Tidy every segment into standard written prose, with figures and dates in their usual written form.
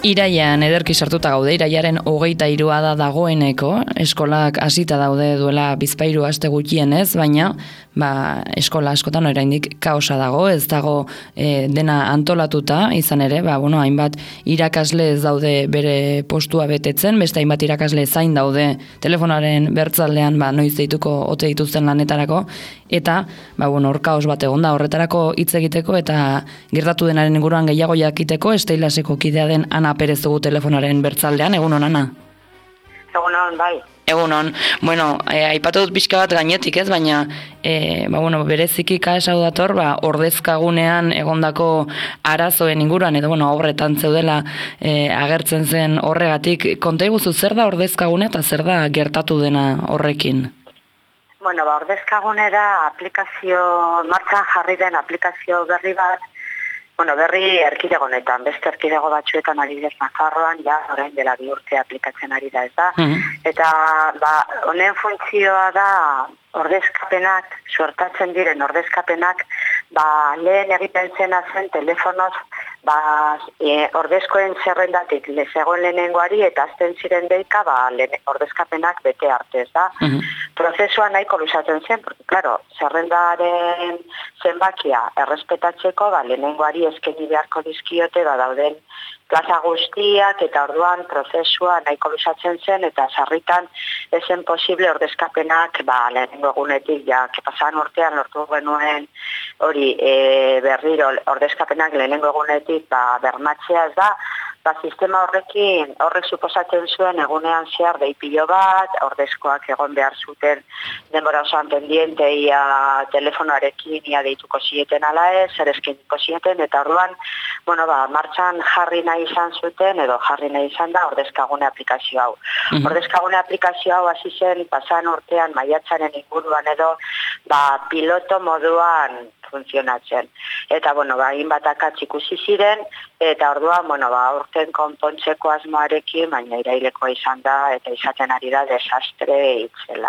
Iraian ederki sartuta gaude, iraiaren 23 da dagoeneko, eskolak hasita daude duela bizpahiru aste gutxienez, baina eskola askotan oraindik kaosa dago, ez dago dena antolatuta, izan ere, hainbat irakasle ez daude bere postua betetzen, beste hainbat irakasle zain daude telefonaren bertzaldean noiz deituko ote dituzten lanetarako, eta hor kaos bat egon da horretarako hitz egiteko eta gertatu denaren inguruan gehiago jakiteko, Esteilaseko kidea den Ana Perez dugu telefonaren bertzaldean. Egunon, Ana? Egunon, bai. Egunon. Aipatu dut pixka bat gainetik, ez? Baina, bereziki kaesau dator, ordezkagunean egondako arazoen inguruan, edo, horretan zeudela agertzen zen horregatik. Konta iguzu, zer da ordezkagune eta zer da gertatu dena horrekin? Ordezkagunera martxan jarri den aplikazio berri bat, berri erkidego honetan, beste erkidego batzuetan adibidez Nafarroan, orain dela 2 urte aplikatzen ari da, ez da? Eta, honen funtzioa da ordezkapenak, suertatzen diren ordezkapenak, lehen egiten zena zen telefonoz, ordezkoen zerrendatik zegoen lehenengoari eta azten ziren deika ordezkapenak bete arte, ez da? Prozesua nahiko luzatzen zen, claro, zerrendaren zenbakia errespetatzeko, lehenengoari eskeni beharko dizkiote, dauden plaza guztiak, eta orduan prozesua nahiko luzatzen zen, eta sarritan ezen posible ordezkapenak, lehenengo egunetik, pasan urtean lortu genuen hori berriro ordezkapenak lehenengo egunetik bermatzea, ez da, sistema horrek suposatzen zuen egunean zehar deipilo bat, ordezkoak egon behar zuten denbora osoan pendiente telefonoarekin deituko zieten ala ez, zer eskeniko zieten, eta orduan, martxan jarri nahi izan zuten, edo jarri nahi izan da ordezkagune aplikazio hau. Ordezkagune aplikazio hau hasi zen pasan urtean maiatzaren inguruan edo, piloto moduan funtzionatzen. Eta, hainbat akats ikusi ziren, eta orduan, urten konpontzeko asmoarekin, baina irailekoa izan da, eta izaten ari da desastre itzela.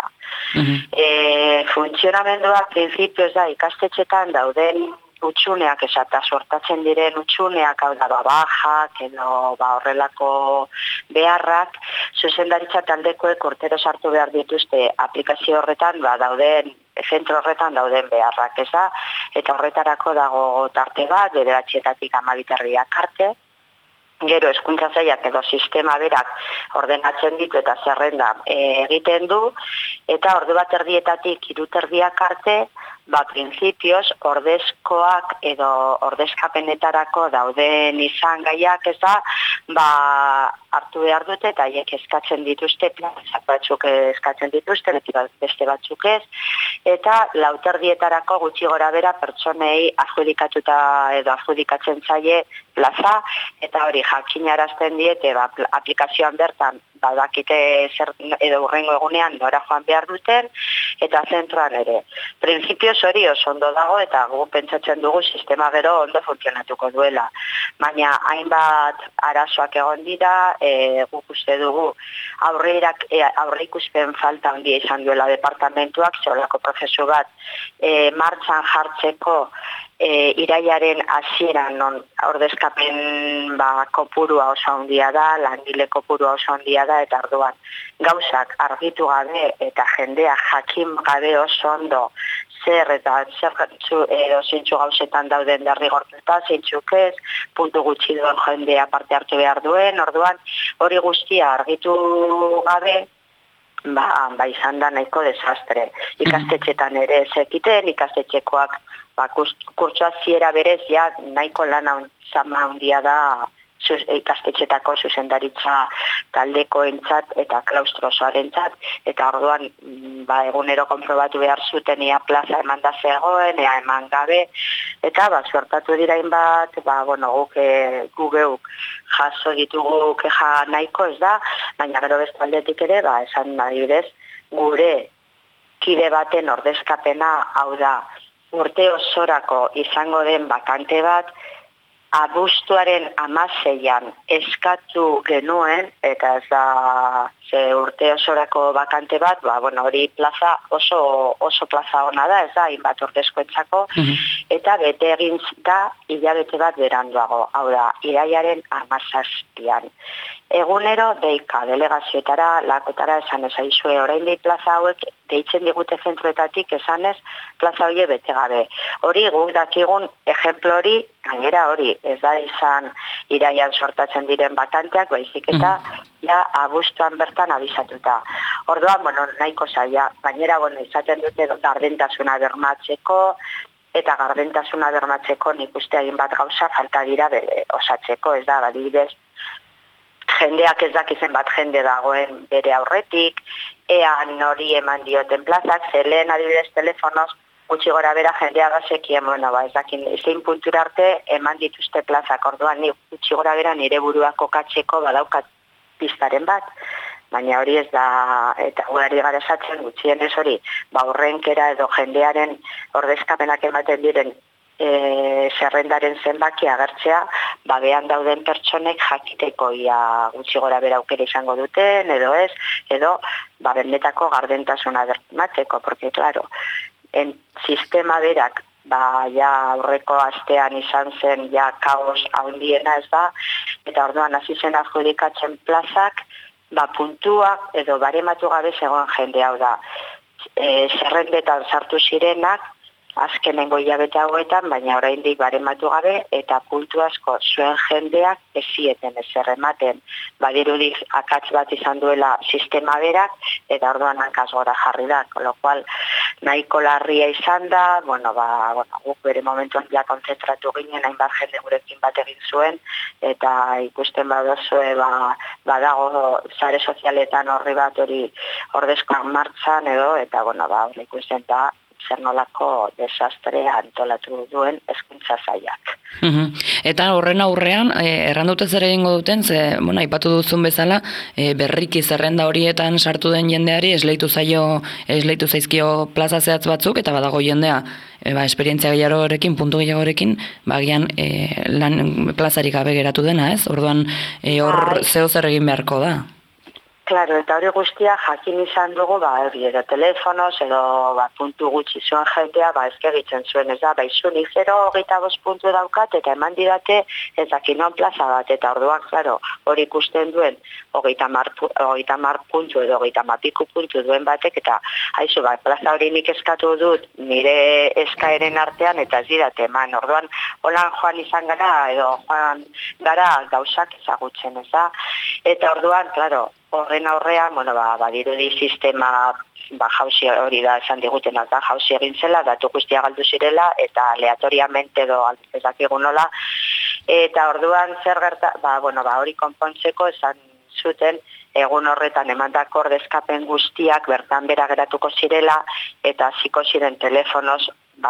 Funtzionamendua, principios da, ikastetxetan dauden utxuneak, eta sortatzen diren utxuneak, hau da, bajak, edo horrelako beharrak, zuzendaritza taldekoek urtero sartu behar dituzte aplikazio horretan, zentro horretan dauden beharrak, ez da? Eta horretarako dago tarte bat, 9-etatik 12 arte, gero hezkuntza sailak edo sistema berak ordenatzen ditu eta zerrenda egiten du, eta ordu 1:30 3:30 arte, principios, ordezkoak edo ordezkapenetarako dauden izan gaiak, ez da, hartu behar dute, eta haiek eskatzen dituzte, plazak batzuk eskatzen dituzte, beste batzuk ez, eta 4:30 gutxi gora bera pertsonei adjudikatuta edo adjudikatzen zaie plaza, eta hori jakinarazten diete, aplikazioan bertan, badakite edo hurrengo egunean nora joan behar duten, eta zentroan ere. Printzipioz hori oso ondo dago, eta gu pentsatzen dugu sistema gero ondo funtzionatuko duela. Baina hainbat arazoak egon dira, guk uste dugu aurre ikuspen falta handia izan duela departamentuak, zeolako prozesu bat martxan jartzeko irailaren hasieran non ordezkapen kopurua oso handia da, langile kopurua oso handia da, eta orduan gauzak argitu gabe eta jendea jakin gabe oso ondo zer eta zintzu gauzetan dauden derrigortuta, zintzuk ez, puntu gutxi duen jendea parte hartu behar duen, orduan hori guztia argitu gabe, izan da nahiko desastre. Ikastetxetan ere ez ekiten, ikastetxekoak kurtsoa ziera berez, nahiko lana zama handia da ikastetxetako zuzendaritza taldekoentzat eta klaustrosoarentzat, eta orduan egunero konprobatu behar zuten ea plaza eman da zegoen, ea eman gabe, eta suertatu dirain bat, gu geuk jaso ditugu keja nahiko ez da, baina gero bestaldetik ere, esan adibidez, gure kide baten ordezkapena, hau da, urte osorako izango den bakante bat, abuztuaren 16an eskatu genuen, eta ez da urte osorako bakante bat, hori plaza oso plaza ona da, ez da, hainbat ordezkoentzako, eta bete egin da hilabete bat beranduago, hau da, irailaren 17an. Egunero deika delegazioetara, lakotara esan ezaizue, oraindik plaza hauek deitzen digute zentroetatik esanez plaza horiek bete gabe. Hori guk dakigun ejemplo hori, gainera hori, ez da izan iraian sortatzen diren bakanteak, baizik eta abuztuan bertan abisatuta. Orduan, nahiko zaila, gainera izaten dute gardentasuna bermatzeko, eta gardentasuna bermatzeko nik uste egin bat gauza falta dira osatzeko, ez da, adibidez, jendeak ez dakizen bat jende dagoen bere aurretik, ea nori eman dioten plazak, zelen adibidez telefonoz, gutxi gora bera jendea gazekien, ez dakin, zein puntura arte eman dituzte plazak, orduan ni gutxi gora bera nire burua kokatzeko badaukat pistaren bat, baina hori ez da, eta gurari gara esatzen gutxienez hori, horrenkera edo jendearen ordezkapenak ematen diren zerrendaren zenbaki agertzea, behan dauden pertsonek jakiteko ia gutxi gora bera aukera izango duten, edo ez, edo benetako gardentasuna bermateko, porque claro, sistema berak, aurreko astean izan zen kaos handiena ez da, eta orduan hasi zen adjudikatzen plazak, puntuak edo barematu gabe zegoen jende hau da. Zerrendetan sartu zirenak, azkenengo hilabete hauetan, baina oraindik barematu gabe, eta puntu asko zuen jendeak ez zieten ezer ematen. Badirudi akats bat izan duela sistema berak, eta orduan hankaz gora jarri da, con lo cual nahiko larria izan da, guk bere momentuan konzentratu ginen, hainbat jende gurekin bat egin zuen, eta ikusten badozue, badago sare sozialetan horri bat hori ordezkoan martxan edo, eta hori ikusten da, zer nolako desastrea antolatu duen hezkuntza sailak. Eta horren aurrean, errandute zer egingo duten, aipatu duzun bezala, berriki zerrenda horietan sartu den jendeari esleitu zaizkio plaza zehatz batzuk, eta badago jendea, esperientzia gehiagorekin, puntu gehiagorekin, bagian lan plazarik gabe geratu dena, ez? Orduan, hor zeo zer egin beharko da. Claro, eta hori guztia jakin izan dugu, edo telefonoz, edo puntu gutxi zuen jendea, ezkegitzen zuen, ez da, nik 0,25 puntu daukat, eta eman didate ez dakinon plaza bat, eta orduan, claro, hori ikusten duen, 30 puntu edo 30 piku puntu duen batek, eta haizu, plaza hori nik eskatu dut, nire eskaeren artean, eta ez didate eman, orduan, holan joan izan gara, edo joan gara gauzak ezagutzen, ez da, eta orduan, claro, horren aurrean, badirudi sistema jauzi hori da esan diguten, eta jauzi egin zela, datu guztia galdu zirela, eta aleatoriamente edo ez dakigu nola, eta orduan zer gerta, hori konpontzeko esan zuten, egun horretan emandako ordezkapen guztiak bertan bera geratuko zirela, eta hasiko ziren telefonoz,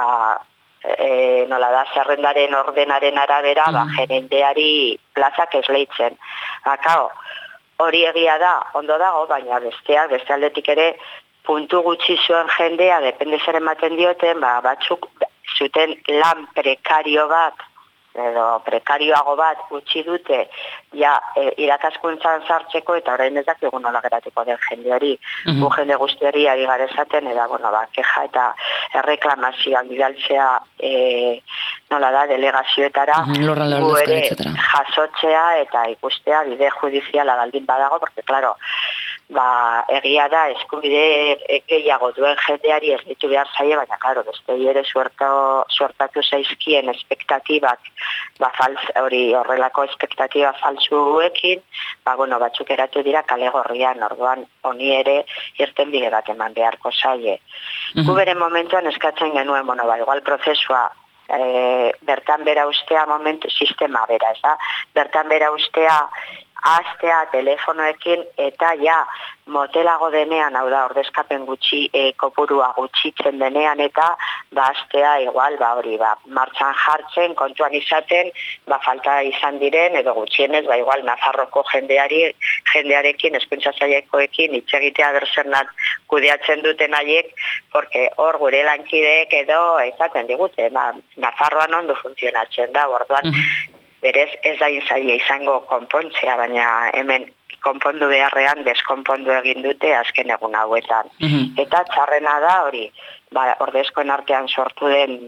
nola da, zerrendaren ordenaren arabera, gerendeari plazak esleitzen. Hori egia da, ondo dago, baina beste aldetik ere, puntu gutxi zuen jendea, depende zer ematen dioten, batzuk zuten lan prekario bat, edo prekarioago bat gutxi dute, irakaskuntzan sartzeko, eta orain ez dakigu nola geratuko den jende hori, gu jende guzti hori ari gara esaten, eta keja eta erreklamazioan bidaltzea, nola da, delegazioetara, gu ere jasotzea eta ikustea bide judiziala baldin badago, porque, claro, egia da, eskubide gehiago duen jendeari ez ditu behar zaie, baina, claro, beste ere suertatu zaizkien espektatibak, hori horrelako espektatiba faltsuekin, batzuk eratu dira kale gorrian, orduan honi ere irten bide bat eman beharko zaie. Gu bere momentuan eskatzen genuen, igual prozesua bertan bera ustea momentu, sistema bera, ez da? Bertan bera ustea hastea telefonoekin eta motelago denean, hau da, ordezkapen gutxi, kopurua gutxitzen denean eta hastea igual, hori, martxan jartzen, kontuan izaten, falta izan diren, edo gutxienez, igual, Nafarroko jendearekin, hezkuntza sailekoekin, hitz egitea berzernat kudeatzen duten haiek, porque hor gure lankideek edo, izaten digute, Nafarroan ondo funtzionatzen da, orduan, berez ez da zaila izango konpontzea, baina hemen konpondu beharrean deskonpondu egin dute azken egun hauetan. Eta txarrena da hori, ordezkoen artean sortu den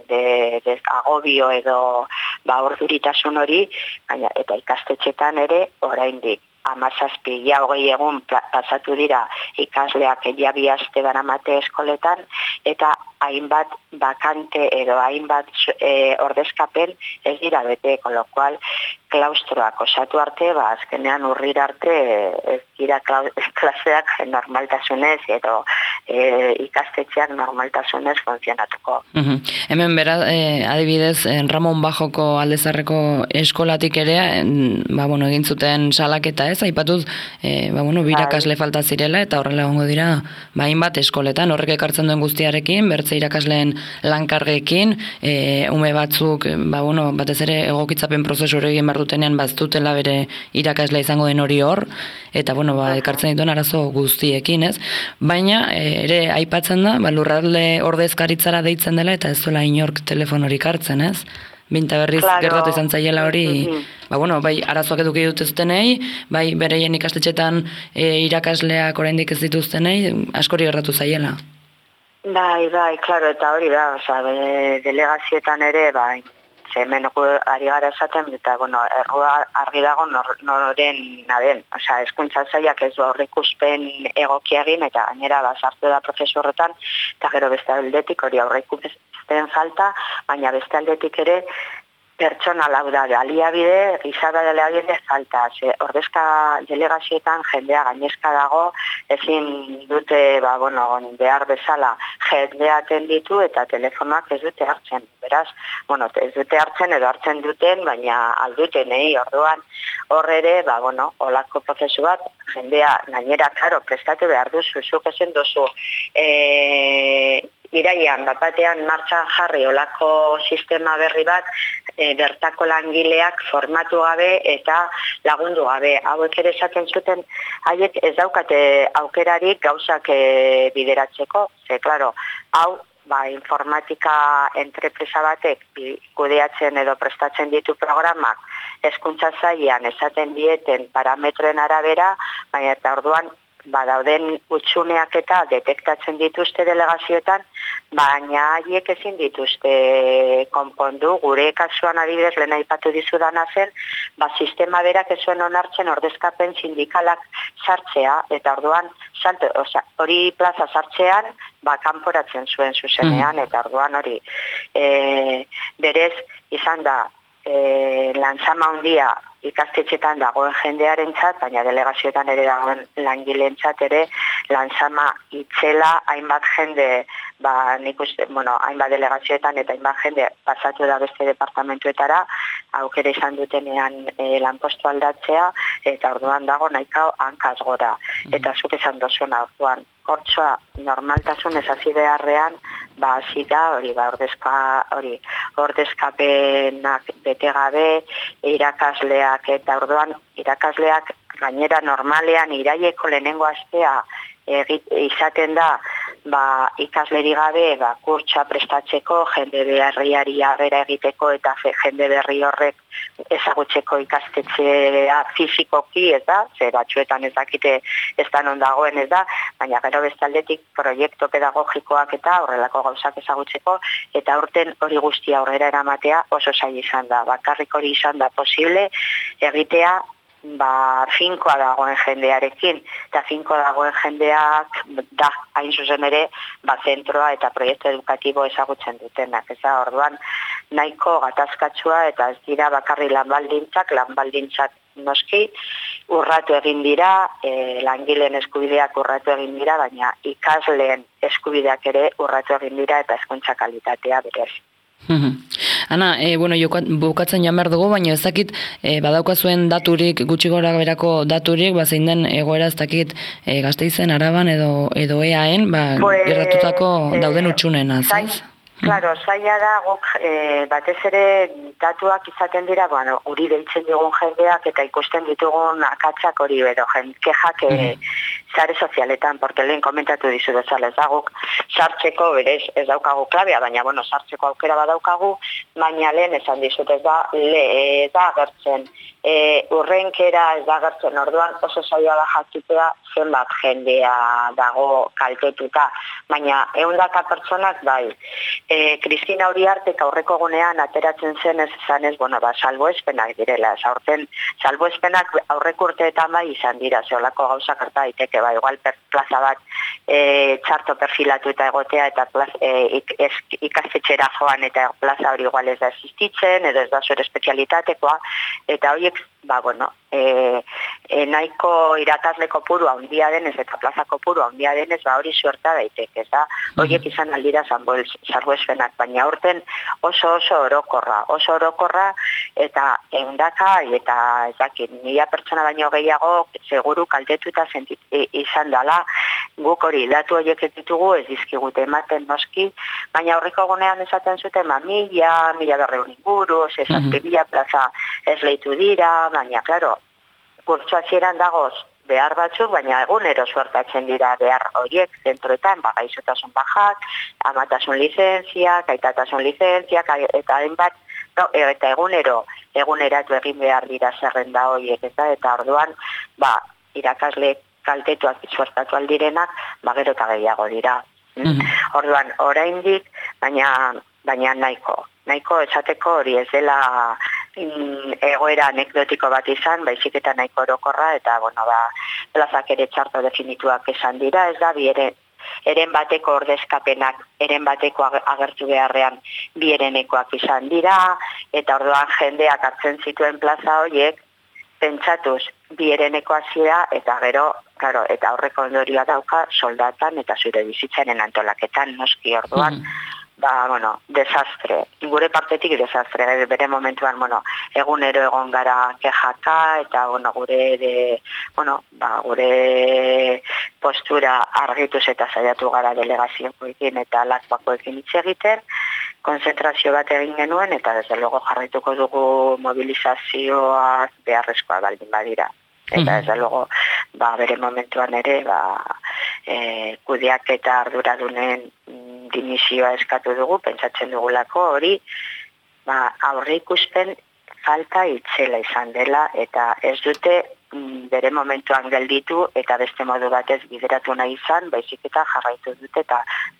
agobio edo orduritasun hori, baina eta ikastetxetan ere oraindik 17 20 egun pasatu dira ikasleak ja 2 aste daramate eskoletan, eta hainbat bakante edo hainbat ordezkapen ez dira bete, con lo cual klaustroak osatu arte, azkenean urrira arte ez dira klaseak normaltasunez edo ikastetxeak normaltasunez funtzionatuko. Hemen bera, adibidez, Ramon Bajoko Aldezarreko eskolatik ere, egin zuten salaketa ez, aipatuz, birakasle falta zirela, eta horrela egongo dira, hainbat eskoletan, horrek ekartzen duen guztiarekin, bertze irakasleen lankargekin, ume batzuk, batez ere egokitzapen prozesu hori egin behar dutenean baztutela bere irakaslea izango den hori hor, eta ekartzen dituen arazo guztiekin, ez? Baina, ere aipatzen da, lurralde ordezkaritzara deitzen dela, eta ez duela inork telefonorik hartzen, ez? Binta berriz gertatu izan zaiela hori, bai arazoak eduki dituztenei, bai bereien ikastetxetan irakasleak oraindik ez dituztenei, askori gertatu zaiela. Bai, klaro, eta hori da, delegazietan ere, hemen ari gara esaten, eta, errua argi dago noren naden. Hezkuntza sailak ez du aurreikuspen egokiagin, eta gainera sartu da prozesu horretan, eta gero beste aldetik hori aurreikuspen falta, baina beste aldetik ere pertsonal hau da, aliabide, gizara aliabide falta. Ordezka delegazioetan jendea gainezka dago, ezin dute, behar bezala jendea atenditu eta telefonoak ez dute hartzen. Beraz, ez dute hartzen edo hartzen duten, baina alduten, orduan horre ere, olako prozesu bat, jendea gainera, karo, prestatu behar duzu, zuk ezen duzu, iraian, batean martxan jarri olako sistema berri bat, bertako langileak formatu gabe eta lagundu gabe. Hauek ere esaten zuten, haiek ez daukate aukerarik gauzak bideratzeko, klaro, hau, informatika entrepresa batek kudeatzen edo prestatzen ditu programak hezkuntza sailean esaten dieten parametroen arabera, baina eta orduan dauden utsuneak eta detektatzen dituzte delegazioetan, baina haiek ezin dituzte konpondu. Gure kasuan adibidez lehen aipatu dizudana zen, sistema berak ez zuen onartzen ordezkapen sindikalak sartzea, eta orduan hori plaza sartzean kanporatzen zuen zuzenean, eta orduan hori berez izan da lanzama handia ikastetxetan dagoen jendearentzat, baina delegazioetan ere dagoen langileentzat ere lanzama itzela hainbat jende, hainbat delegazioetan eta hainbat jende pasatu da beste departamentuetara, aukera izan dutenean lanpostu aldatzea, eta orduan dago nahiko hankaz gora. Eta zuk esan dozuna orduan, hortzoa normaltasun hasi beharrean, hasi da ordezkapenak bete gabe, irakasleak, eta orduan irakasleak gainera normalean iraieko lehenengo astea izaten da ikasleri gabe kurtsoa prestatzeko, jende berriari agera egiteko eta jende berri horrek ezagutzeko ikastetxea fizikoki, ez da, ze batzuetan ez dakite ez da non dagoen, ez da, baina gero bestaldetik proiektu pedagogikoak eta horrelako gauzak ezagutzeko, eta aurten hori guztia aurrera eramatea oso zaila izan da. Bakarrik hori izan da posible egitea finkoa dagoen jendearekin, eta finkoa dagoen jendeak da hain zuzen ere zentroa eta proiektu edukatibo ezagutzen dutenak. Orduan nahiko gatazkatsua, eta ez dira bakarri lanbaldintzak noski urratu egin dira, langileen eskubideak urratu egin dira, baina ikasleen eskubideak ere urratu egin dira, eta hezkuntza kalitatea berez. Ana, bukatzen joan behar dugu, baina ez dakit badaukazuen daturik, gutxi gora berako daturik, zein den egoera ez dakit Gasteizen, Araban edo EAen, gertatutako dauden utxunen, ez? Claro, zaila da guk batez ere datuak izaten dira, bueno, uri deitzen dugun jendeak eta ikusten ditugun akatsak hori edo kexak sare sozialetan, porque lehen komentatu dizu bezala, ez da guk sartzeko berez ez daukagu klabea, baina bueno, sartzeko aukera badaukagu, baina lehen esan dizut ez da agertzen. Urrenkera ez da agertzen, orduan oso zaila da jakitea zenbat jendea dago kaltetuta, baina 100 pertsonak bai. Kristina Uriartek aurreko gunean ateratzen zen ez esanez, bueno, salbuespenak direla, aurten salbuespenak aurreko urteetan bai izan dira, zeolako gauzak harta daiteke, bai, igual plaza bat txarto perfilatu eta egotea eta ikastetxera joan eta plaza hori igual ez da existitzen, edo ez da zure espezialitatekoa, eta horiek, bueno, nahiko irakasle kopuru handia denez eta plaza kopuru handia denez, hori suerta daiteke, ez da, horiek izan aldira salbuespenak, baina aurten oso orokorra eta 100 eta ez dakit, 1000 pertsona baino gehiago seguru kaltetuta izan dela, guk hori datu horiek ez ditugu ez dizkigute ematen noski, baina aurreko gunean esaten zuten 1000 inguru, 6.000 plaza esleitu dira, baina, klaro, kurtso hasieran dagoz behar batzuk, baina egunero suertatzen dira behar horiek zentroetan, gaixotasun bajak, amatasun lizentziak, aitatasun lizentziak, eta hainbat, eta eguneratu egin behar dira zerrenda horiek, eta orduan, irakasle kaltetuak suertatu aldirenak, gero eta gehiago dira. Orduan, oraindik, baina nahiko esateko hori ez dela egoera anekdotiko bat izan, baizik eta nahiko orokorra, eta, plazak ere txarto definituak esan dira, ez da, eren bateko ordezkapenak, eren bateko agertu beharrean bierenekoak izan dira, eta orduan jendeak hartzen zituen plaza horiek, pentsatuz bierenekoa zira, eta gero, claro, eta horreko ondorioa dauka soldatan eta zure bizitzaren antolaketan, noski orduan, desastre. Gure partetik desastre. Bere momentuan, egunero egon gara kexaka, eta, gure postura argituz eta saiatu gara delegazioekin eta lakbakoekin hitz egiten, konzentrazio bat egin genuen, eta desde luego jarraituko dugu mobilizazioak beharrezkoa baldin badira. Eta desde luego, bere momentuan ere, kudeak eta arduradunen dimisioa eskatu dugu, pentsatzen dugulako hori, aurre ikusten falta itzela izan dela, eta ez dute bere momentuan gelditu, eta beste modu batez bideratu nahi izan, baizik eta jarraitu dute, eta,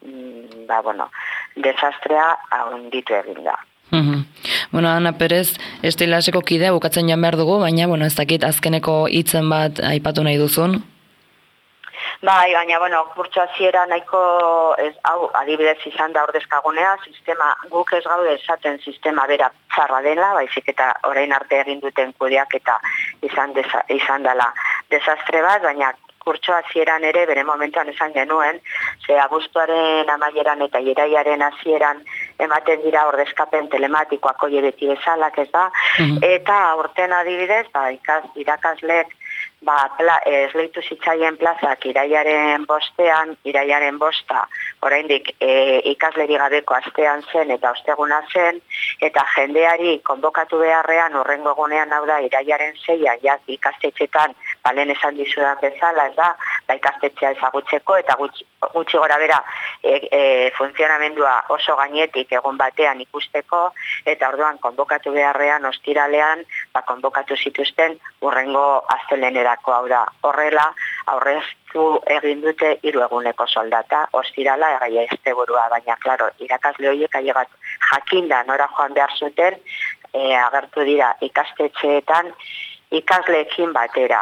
desastrea handitu egin da. Ana Perez, estilaseko kidea bukatzen joan behar dugu, baina, ez dakit azkeneko hitzen bat aipatu nahi duzun? Bai, baina, kurtso hasiera nahiko, hau, adibidez izan da ordezkagunea, sistema, guk ez gaude esaten sistema bera txarra dela, baizik eta orain arte egin duten kudeak eta izan dela desastre bat, baina kurtso hasieran ere, bere momentuan esan genuen, abuztuaren amaieran eta iraiaren hasieran ematen dira ordezkapen telematikoak hori beti bezalak, ez da, eta aurten adibidez, irakasleek, esleitu zitzaien plazak iraiaren bosta, oraindik ikasleri gabeko astean zen eta osteguna zen, eta jendeari konbokatu beharrean urrengo egunean, hau da, iraiaren 6 ikastetxetan, lehen esan dizudan bezala, ez da, ikastetxea ezagutzeko, eta gutxi gora bera funtzionamendua oso gainetik egun batean ikusteko, eta orduan konbokatu beharrean, ostiralean, konbokatu zituzten urrengo astelenerako, hau da, horrela, aurreztu egin dute 3 eguneko soldata, ostirala egaiaesteburua, baina, klaro, irakasle horiek ailegat jakinda nora joan behar zuten, agertu dira ikastetxeetan ikasleekin batera.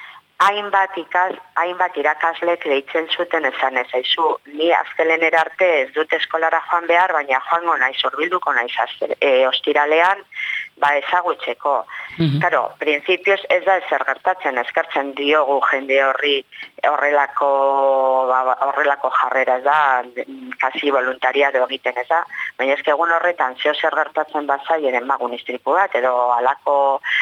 Hainbat irakaslek deitzen zuten esan ezaizu, ni aztelenera arte ez dut eskolara joan behar, baina joango naiz, hurbilduko naiz ostiralean, ezagutzeko. Claro, printzipioz ez da ezer gertatzen, eskertzen diogu jende horri horrelako jarrera ez da, kasi voluntariado egiten ez da, baina ezke egun horretan zeo zer gertatzen bazaien magun istripu bat, edo alako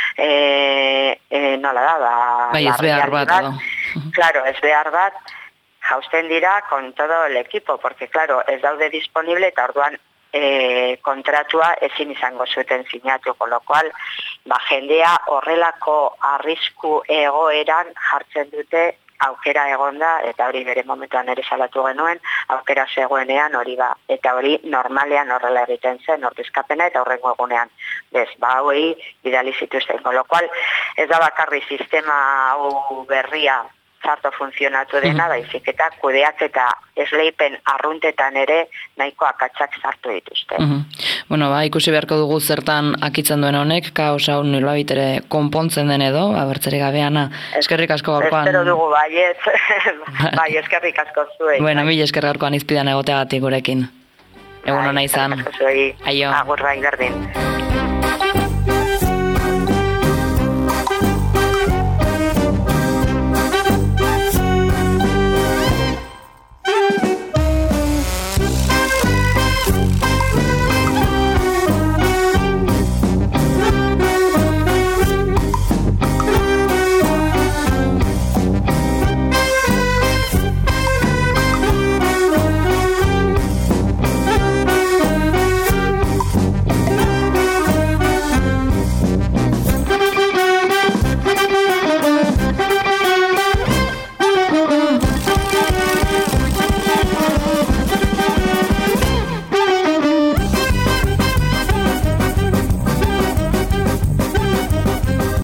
nola da, ez behar bat, edo. Claro, ez behar bat, jausten dira con todo el equipo, porque claro, ez daude disponible eta orduan kontratua ezin izango zuten sinatu, kolokoal, jendea horrelako arrisku egoeran jartzen dute aukera egonda, eta hori bere momentuan ere salatu genuen, aukera zegoenean hori eta hori normalean horrela egiten zen, ordezkapena eta horrengo egunean. Hauei bidali zituzten, kolokoal, ez da bakarri sistema hau berria zarto funtzionatu dena, baizik eta kudeak eta esleipen arruntetan ere nahiko akatsak sartu dituzte. Ikusi beharko dugu zertan akitzen duen honek, kaos hau nolabait ere konpontzen den edo, bertzerik gabeana. Eskerrik asko gaurkoan. Espero dugu baiet, eskerrik asko zuei. Mila esker gaurkoan izpidan egoteagatik gurekin. Egun hona izan. Agur bai, berdin.